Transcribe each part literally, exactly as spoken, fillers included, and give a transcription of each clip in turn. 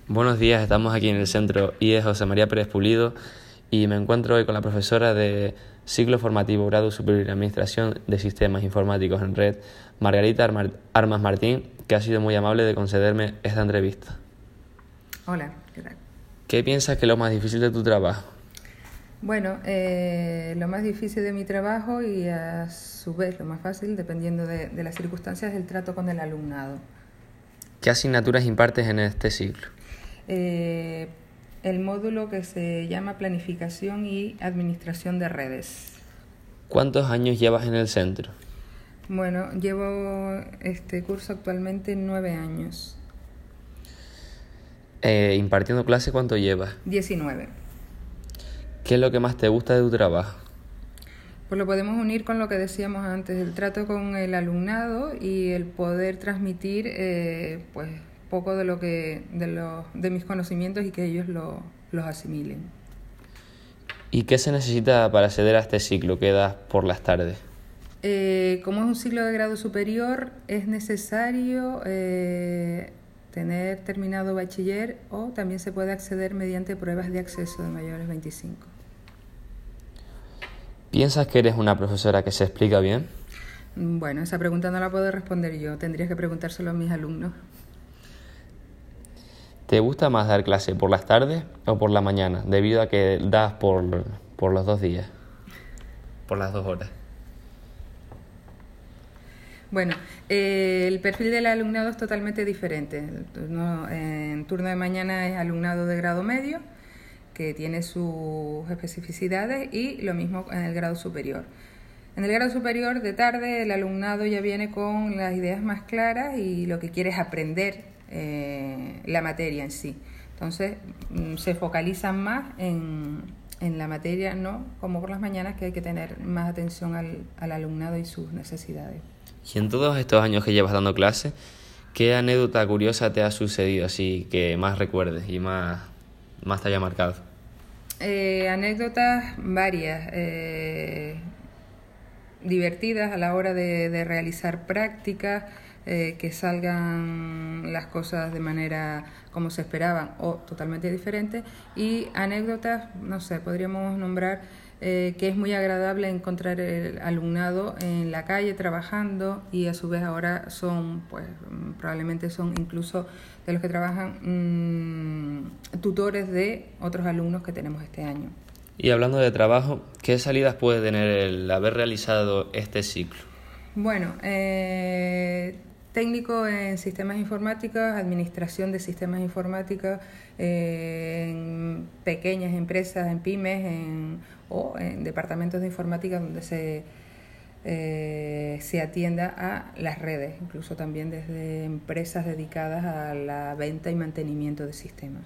Buenos días, estamos aquí en el centro I E José María Pérez Pulido y me encuentro hoy con la profesora de Ciclo Formativo Grado Superior en Administración de Sistemas Informáticos en Red, Margarita Arma- Armas Martín, que ha sido muy amable de concederme esta entrevista. Hola, ¿qué tal? ¿Qué piensas que es lo más difícil de tu trabajo? Bueno, eh, lo más difícil de mi trabajo y a su vez lo más fácil, dependiendo de, de las circunstancias, es el trato con el alumnado. ¿Qué asignaturas impartes en este ciclo? Eh, el módulo que se llama Planificación y Administración de Redes. ¿Cuántos años llevas en el centro? Bueno, llevo este curso actualmente nueve años. Eh, impartiendo clase, ¿cuánto llevas? diecinueve. ¿Qué es lo que más te gusta de tu trabajo? Pues lo podemos unir con lo que decíamos antes, el trato con el alumnado y el poder transmitir eh, pues poco de lo que de los de mis conocimientos y que ellos lo, los asimilen. ¿Y qué se necesita para acceder a este ciclo que das por las tardes? Eh, como es un ciclo de grado superior, es necesario eh, tener terminado bachiller o también se puede acceder mediante pruebas de acceso de mayores veinticinco. ¿Piensas que eres una profesora que se explica bien? Bueno, esa pregunta no la puedo responder yo, tendrías que preguntárselo a mis alumnos. ¿Te gusta más dar clase por las tardes o por la mañana, debido a que das por, por los dos días? Por las dos horas. Bueno, eh, el perfil del alumnado es totalmente diferente. El turno, en turno de mañana es alumnado de grado medio, que tiene sus especificidades, y lo mismo en el grado superior. En el grado superior de tarde el alumnado ya viene con las ideas más claras y lo que quiere es aprender eh, la materia en sí. Entonces se focalizan más en, en la materia, no como por las mañanas, que hay que tener más atención al, al alumnado y sus necesidades. Y en todos estos años que llevas dando clase, ¿qué anécdota curiosa te ha sucedido así que más recuerdes y más, más te haya marcado? Eh, anécdotas varias, eh, divertidas a la hora de, de realizar prácticas, eh, que salgan las cosas de manera como se esperaban o totalmente diferente, y anécdotas, no sé, podríamos nombrar eh, que es muy agradable encontrar el alumnado en la calle trabajando, y a su vez ahora son, pues probablemente son incluso de los que trabajan mmm, tutores de otros alumnos que tenemos este año. Y hablando de trabajo, ¿qué salidas puede tener el haber realizado este ciclo? Bueno, eh, técnico en sistemas informáticos, administración de sistemas informáticos, eh, en pequeñas empresas, en pymes en, o en departamentos de informática donde se, eh, se atienda a las redes, incluso también desde empresas dedicadas a la venta y mantenimiento de sistemas.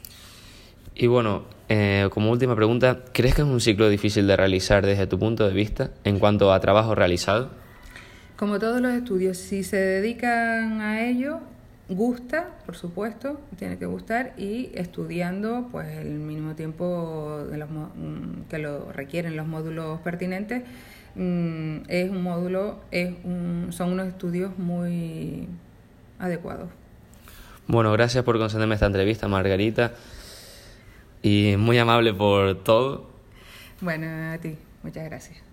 Y bueno, eh, como última pregunta, ¿crees que es un ciclo difícil de realizar desde tu punto de vista en cuanto a trabajo realizado? Como todos los estudios, si se dedican a ello, gusta, por supuesto, tiene que gustar, y estudiando pues el mínimo tiempo de los, que lo requieren los módulos pertinentes, es un módulo, es un, son unos estudios muy adecuados. Bueno, gracias por concederme esta entrevista, Margarita. Y muy amable por todo. Bueno, a ti, muchas gracias.